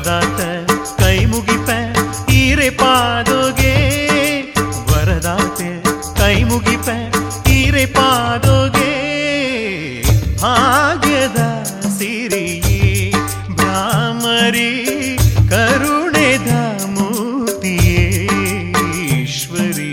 ವರದಾತ ಕೈ ಮುಗಿಪೆ ಈರೆ ಪಾದೋಗೆ ವರದಾತೆ ಕೈ ಮುಗಿಪೆ ಈರೆ ಪಾದೋಗೆ ಭಾಗ್ಯದ ಸಿರಿಯೇ ಭ್ರಾಮರಿ ಕರುಣೆದ ಮೂರ್ತಿಯೇ ಈಶ್ವರಿ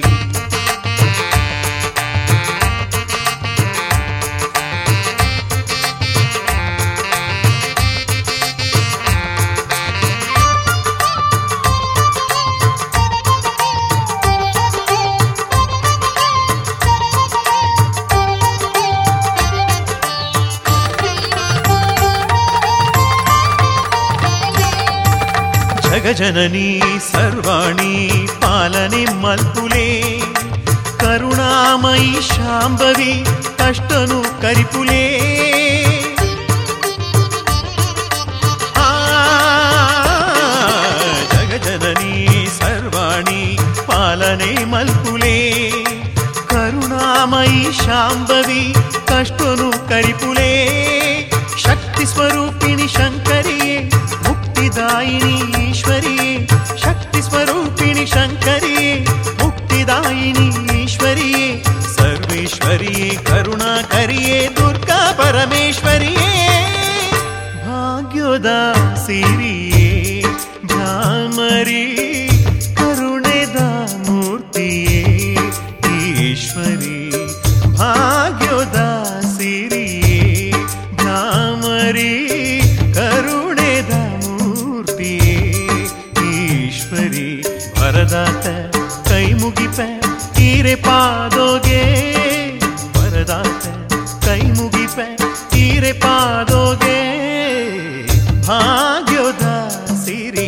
జగజననీ సర్వాణి పాలని మల్పులే కరుణామయి శాంభవి కష్టను కరిపులే జగజననీ సర్వాణి పాలనే మల్పులే కరుణామయి శాంభవి కష్టను కరిపులే శక్తి స్వరూపిణి శంకరియే मुक्तिदायिनी ईश्वरिये शक्ति स्वरूपिणी शंकरिये मुक्तिदायिनी ईश्वरिये सर्वेश्वरिये करुणा करिये दुर्गा परमेश्वरिये भाग्योदा सिरिये भ्रामरी करुणेदा मूर्तिये ईश्वरी भाग्योदा सिरिये भ्रामरी ವರದಾತ ಕೈ ಮುಗಿಪೆ ಈರೆ ಪಾದೋಗೆ ವರದಾತ ಕೈ ಮುಗಿಪೆ ಈರೆ ಪಾದೋಗೆ ಭಾಗ್ಯೋದ ಸಿರಿ